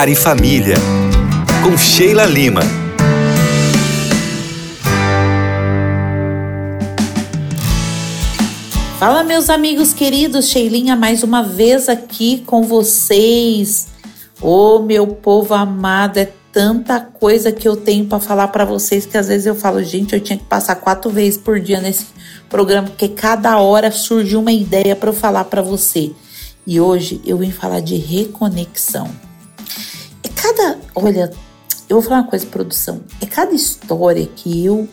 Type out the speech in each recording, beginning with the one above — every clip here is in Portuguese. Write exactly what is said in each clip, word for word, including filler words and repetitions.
Lar e Família, com Sheila Lima. Fala, meus amigos queridos, Sheilinha mais uma vez aqui com vocês. Ô, meu povo amado, é tanta coisa que eu tenho para falar para vocês que às vezes eu falo, gente, eu tinha que passar quatro vezes por dia nesse programa, porque cada hora surge uma ideia para eu falar para você. E hoje eu vim falar de reconexão. É cada, olha, eu vou falar uma coisa, produção, é cada história que eu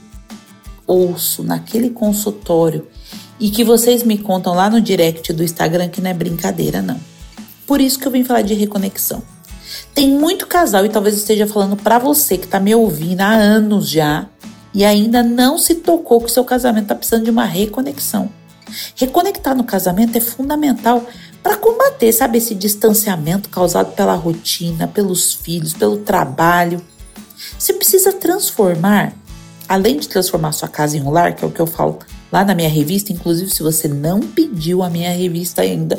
ouço naquele consultório e que vocês me contam lá no direct do Instagram, que não é brincadeira, não. Por isso que eu vim falar de reconexão. Tem muito casal, e talvez eu esteja falando para você que tá me ouvindo há anos já, e ainda não se tocou que o seu casamento tá precisando de uma reconexão. Reconectar no casamento é fundamental para combater, sabe, esse distanciamento causado pela rotina, pelos filhos, pelo trabalho. Você precisa transformar, além de transformar sua casa em um lar, que é o que eu falo lá na minha revista, inclusive se você não pediu a minha revista ainda,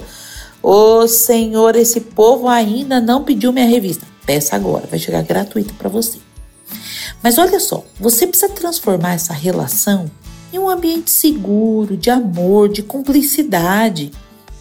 ô Senhor, esse povo ainda não pediu minha revista, peça agora, vai chegar gratuito para você. Mas olha só, você precisa transformar essa relação em um ambiente seguro, de amor, de cumplicidade.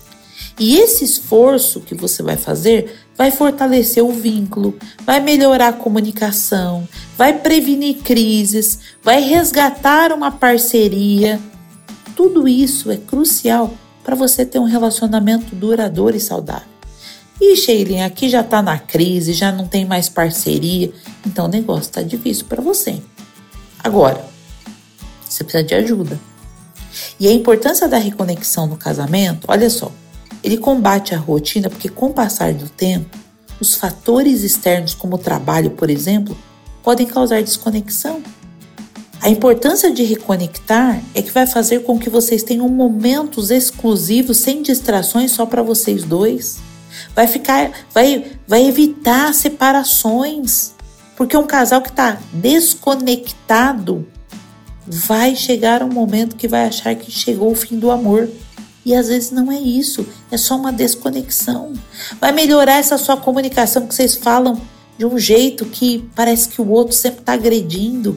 E esse esforço que você vai fazer vai fortalecer o vínculo, vai melhorar a comunicação, vai prevenir crises, vai resgatar uma parceria. Tudo isso é crucial para você ter um relacionamento duradouro e saudável. E Sheilinha, aqui já está na crise, já não tem mais parceria, então o negócio está difícil para você. Agora, você precisa de ajuda. E a importância da reconexão no casamento, olha só, ele combate a rotina porque com o passar do tempo, os fatores externos como o trabalho, por exemplo, podem causar desconexão. A importância de reconectar é que vai fazer com que vocês tenham momentos exclusivos, sem distrações, só para vocês dois. Vai ficar, vai, vai evitar separações, porque um casal que está desconectado vai chegar um momento que vai achar que chegou o fim do amor. E às vezes não é isso, é só uma desconexão. Vai melhorar essa sua comunicação, que vocês falam de um jeito que parece que o outro sempre está agredindo.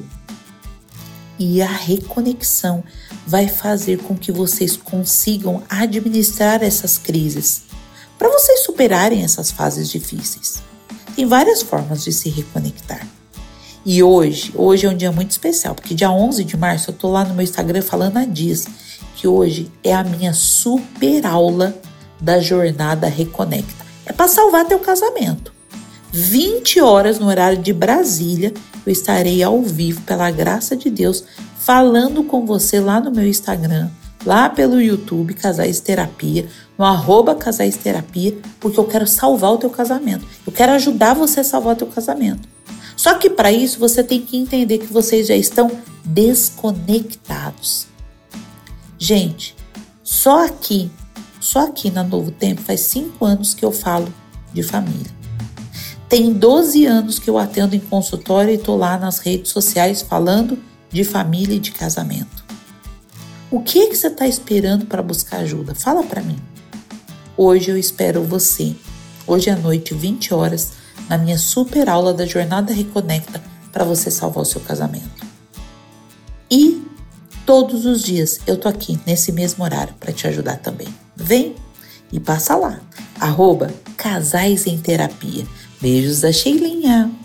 E a reconexão vai fazer com que vocês consigam administrar essas crises, para vocês superarem essas fases difíceis. Tem várias formas de se reconectar. E hoje, hoje é um dia muito especial, porque dia onze de março eu tô lá no meu Instagram falando há dias que hoje é a minha super aula da jornada Reconecta. É para salvar teu casamento. vinte horas no horário de Brasília, eu estarei ao vivo, pela graça de Deus, falando com você lá no meu Instagram, lá pelo YouTube, Casais Terapia, no arroba Casais Terapia, porque eu quero salvar o teu casamento. Eu quero ajudar você a salvar o teu casamento. Só que para isso você tem que entender que vocês já estão desconectados. Gente, só aqui, só aqui na Novo Tempo faz cinco anos que eu falo de família. Tem doze anos que eu atendo em consultório e estou lá nas redes sociais falando de família e de casamento. O que é que você está esperando para buscar ajuda? Fala para mim. Hoje eu espero você, hoje à noite, vinte horas, na minha super aula da Jornada Reconecta, para você salvar o seu casamento. E todos os dias eu tô aqui nesse mesmo horário para te ajudar também. Vem e passa lá, arroba Casais em Terapia. Beijos da Sheilinha.